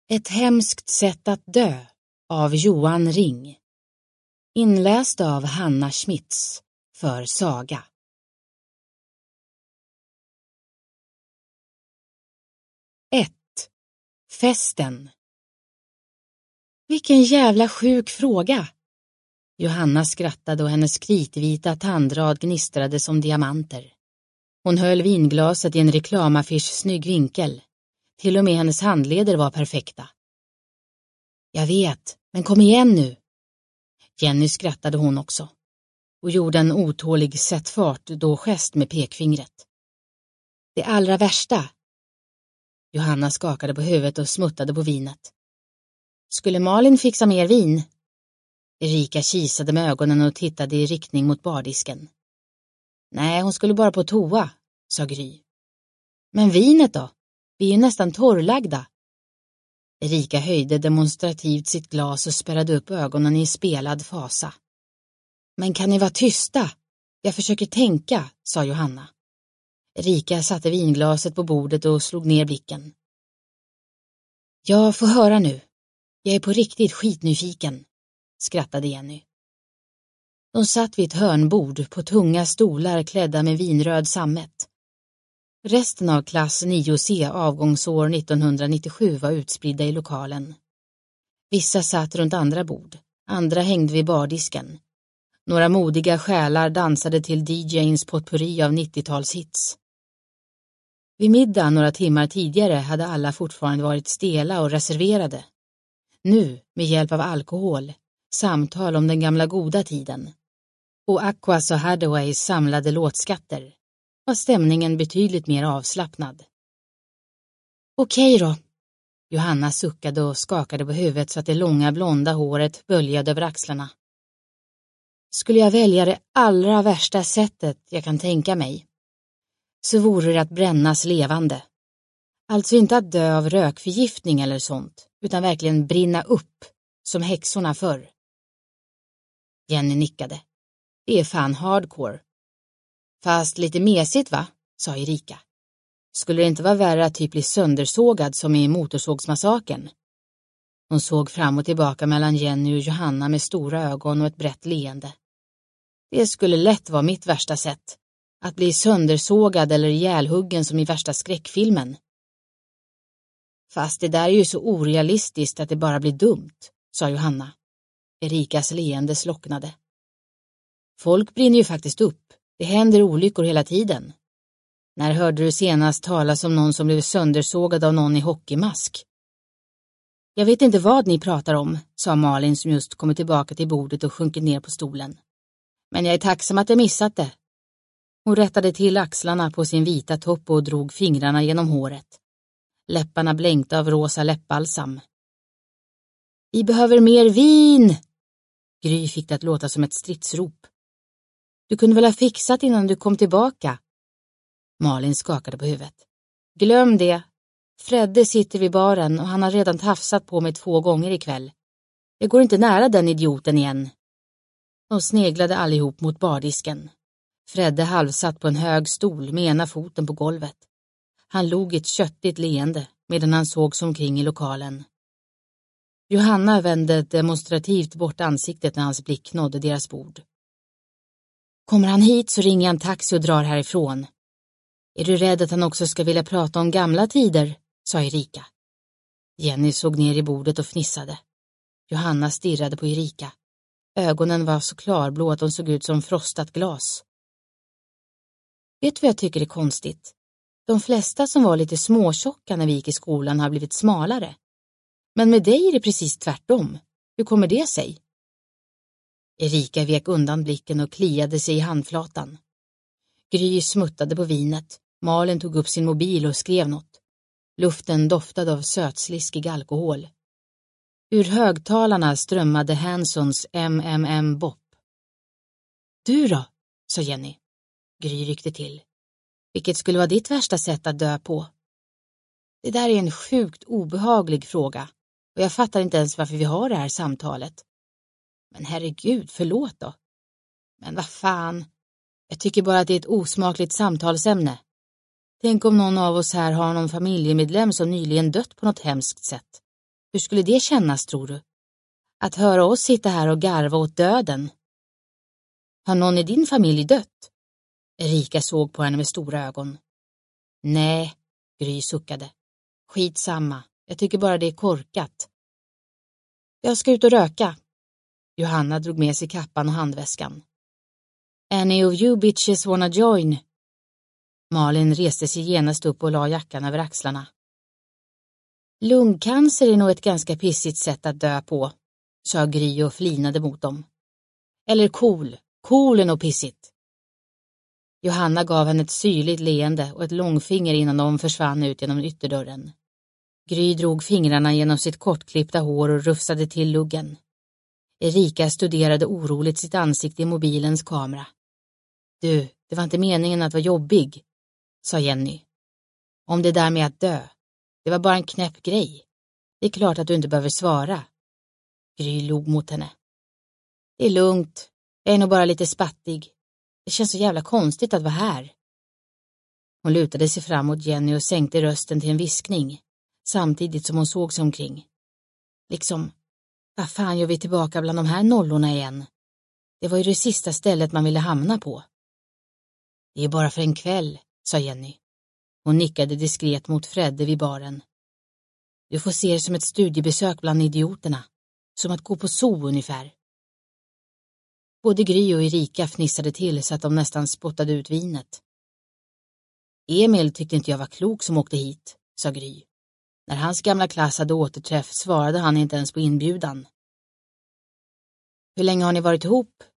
Ett hemskt sätt att dö av Johan Ring. Inläst av Hanna Schmitz för Saga. 1. Festen. Vilken jävla sjuk fråga. Johanna skrattade och hennes kritvita tandrad gnistrade som diamanter. Hon höll vinglaset i en reklamaffisch snygg vinkel. Till och med hennes handleder var perfekta. Jag vet, men kom igen nu. Jenny skrattade hon också och gjorde en otålig sättfart då gest med pekfingret. Det allra värsta. Johanna skakade på huvudet och smuttade på vinet. Skulle Malin fixa mer vin? Erika kisade med ögonen och tittade i riktning mot bardisken. Nej, hon skulle bara på toa, sa Gry. Men vinet då? Vi är ju nästan torrlagda. Erika höjde demonstrativt sitt glas och spärrade upp ögonen i spelad fasa. Men kan ni vara tysta? Jag försöker tänka, sa Johanna. Erika satte vinglaset på bordet och slog ner blicken. Jag får höra nu. Jag är på riktigt skitnyfiken, skrattade Jenny. De satt vid ett hörnbord på tunga stolar klädda med vinröd sammet. Resten av klass 9C avgångsår 1997 var utspridda i lokalen. Vissa satt runt andra bord, andra hängde vid bardisken. Några modiga själar dansade till DJ:ns potpurri av 90-talshits. Vid middag några timmar tidigare hade alla fortfarande varit stela och reserverade. Nu, med hjälp av alkohol, samtal om den gamla goda tiden. Och Aquas och Hadhaways samlade låtskatter var stämningen betydligt mer avslappnad. Okej då. Johanna suckade och skakade på huvudet så att det långa blonda håret böljade över axlarna. Skulle jag välja det allra värsta sättet jag kan tänka mig, så vore det att brännas levande. Alltså inte att dö av rökförgiftning eller sånt, utan verkligen brinna upp, som häxorna förr. Jenny nickade. Det är fan hardcore. Fast lite mesigt, va? Sa Erika. Skulle det inte vara värre att typ bli söndersågad som i motorsågsmassakern? Hon såg fram och tillbaka mellan Jenny och Johanna med stora ögon och ett brett leende. Det skulle lätt vara mitt värsta sätt. Att bli söndersågad eller ihjälhuggen som i värsta skräckfilmen. Fast det där är ju så orealistiskt att det bara blir dumt, sa Johanna. Erikas leende slocknade. Folk brinner ju faktiskt upp. Det händer olyckor hela tiden. När hörde du senast talas om någon som blev söndersågad av någon i hockeymask? Jag vet inte vad ni pratar om, sa Malin som just kommit tillbaka till bordet och sjunkit ner på stolen. Men jag är tacksam att jag missat det. Hon rättade till axlarna på sin vita topp och drog fingrarna genom håret. Läpparna blänkte av rosa läppbalsam. Vi behöver mer vin! Gry fick det att låta som ett stridsrop. Du kunde väl ha fixat innan du kom tillbaka? Malin skakade på huvudet. Glöm det. Fredde sitter vid baren och han har redan tafsat på mig 2 gånger ikväll. Jag går inte nära den idioten igen. De sneglade allihop mot bardisken. Fredde halvsatt på en hög stol med ena foten på golvet. Han log ett köttigt leende medan han såg sig omkring i lokalen. Johanna vände demonstrativt bort ansiktet när hans blick nådde deras bord. Kommer han hit så ringer jag en taxi och drar härifrån. Är du rädd att han också ska vilja prata om gamla tider? Sa Erika. Jenny såg ner i bordet och fnissade. Johanna stirrade på Erika. Ögonen var så klarblå att de såg ut som frostat glas. Vet du vad jag tycker är konstigt? De flesta som var lite småtjocka när vi gick i skolan har blivit smalare. Men med dig är det precis tvärtom. Hur kommer det sig? Erika vek undan blicken och kliade sig i handflatan. Gry smuttade på vinet. Malin tog upp sin mobil och skrev något. Luften doftade av sötsliskig alkohol. Ur högtalarna strömmade Hansons MMM-bop. Du då, sa Jenny. Gry ryckte till. Vilket skulle vara ditt värsta sätt att dö på? Det där är en sjukt obehaglig fråga. Och jag fattar inte ens varför vi har det här samtalet. Men herregud, förlåt då. Men vad fan. Jag tycker bara att det är ett osmakligt samtalsämne. Tänk om någon av oss här har någon familjemedlem som nyligen dött på något hemskt sätt. Hur skulle det kännas, tror du? Att höra oss sitta här och garva åt döden. Har någon i din familj dött? Erika såg på henne med stora ögon. Nej, Gry suckade. Skitsamma, jag tycker bara det är korkat. Jag ska ut och röka. Johanna drog med sig kappan och handväskan. Any of you bitches wanna join? Malin reste sig genast upp och la jackan över axlarna. Lungcancer är nog ett ganska pissigt sätt att dö på, sa Gry och flinade mot dem. Eller cool är nog pissigt. Johanna gav henne ett syrligt leende och ett långfinger innan de försvann ut genom ytterdörren. Gry drog fingrarna genom sitt kortklippta hår och rufsade till luggen. Erika studerade oroligt sitt ansikte i mobilens kamera. Du, det var inte meningen att vara jobbig, sa Jenny. Om det där med att dö, det var bara en knäpp grej. Det är klart att du inte behöver svara. Gry log mot henne. Det är lugnt, jag är nog bara lite spattig. Det känns så jävla konstigt att vara här. Hon lutade sig fram mot Jenny och sänkte rösten till en viskning, samtidigt som hon såg sig omkring. Liksom, vad fan gör vi tillbaka bland de här nollorna igen? Det var ju det sista stället man ville hamna på. Det är bara för en kväll, sa Jenny. Hon nickade diskret mot Fredde vid baren. Du får se det som ett studiebesök bland idioterna. Som att gå på zoo ungefär. Både Gry och Erika fnissade till så att de nästan spottade ut vinet. Emil tyckte inte jag var klok som åkte hit, sa Gry. När hans gamla klass hade återträff svarade han inte ens på inbjudan. Hur länge har ni varit ihop?